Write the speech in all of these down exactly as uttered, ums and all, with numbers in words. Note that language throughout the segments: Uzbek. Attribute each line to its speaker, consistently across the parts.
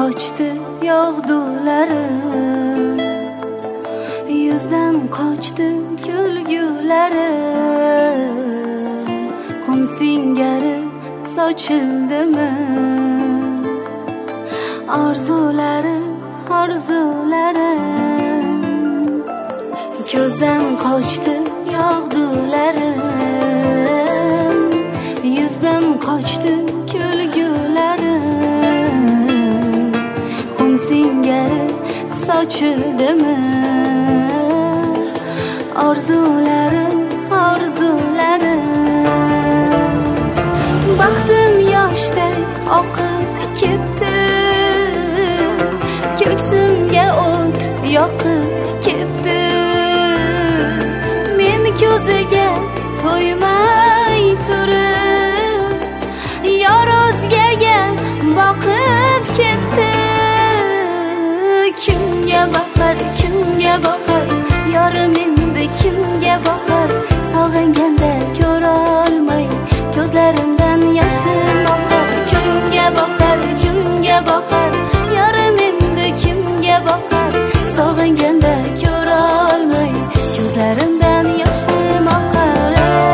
Speaker 1: qochdi yog'dulari, yuzdan qochdi kulgulari. Qum singari sochildimi orzulari, orzulari. Ko'zdan qochdi yog'dulari, yuzdan qochdi kulgulari. Qum singari sochildimi orzulari, orzulari. Baxtim yoshday oqib ketdi, ko'ksimga o't yoqib ketdi. Men ko'ziga to'ymay turib, yor o'zgaga boqib ketdi. Kimga boqar, kimga boqar, yorim endi kimga boqar? Sog'inganda ko'ra olmay ko'zlarimdan yoshim oqar. Kimga boqar, kimga boqar, yorim endi kimga boqar? Sog'inganda ko'ra olmay ko'zlarimdan yoshim oqar.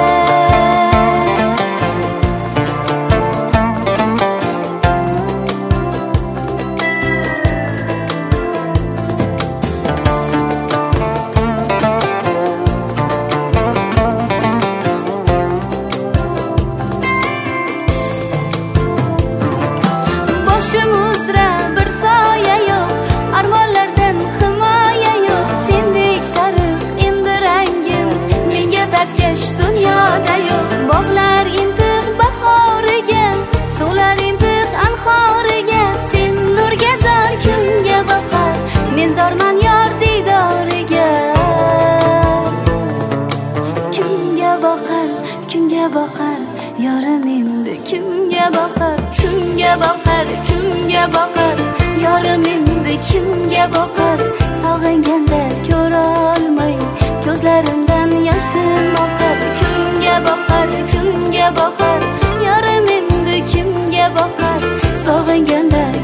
Speaker 1: Boshim uzra bir soya yo'q, armonlardan himoya yo'q. Sendek sariq endi rangim menga dardkash dunyoda yo'q. Bog'lar intiq bahoriga, suvlar intiq anhoriga. Sen nurga zor kimga boqar, men zorman yor diydoriga. Kimga boqar, kimga boqar, yorim endi kimga boqar? Kimga boqar, kimga boqar, yorim endi kimga boqar? Sog'inganda ko'ra olmay ko'zlarimdan yoshim oqar. Kimga boqar, kimga boqar, yorim endi kimga boqar? Sog'inganda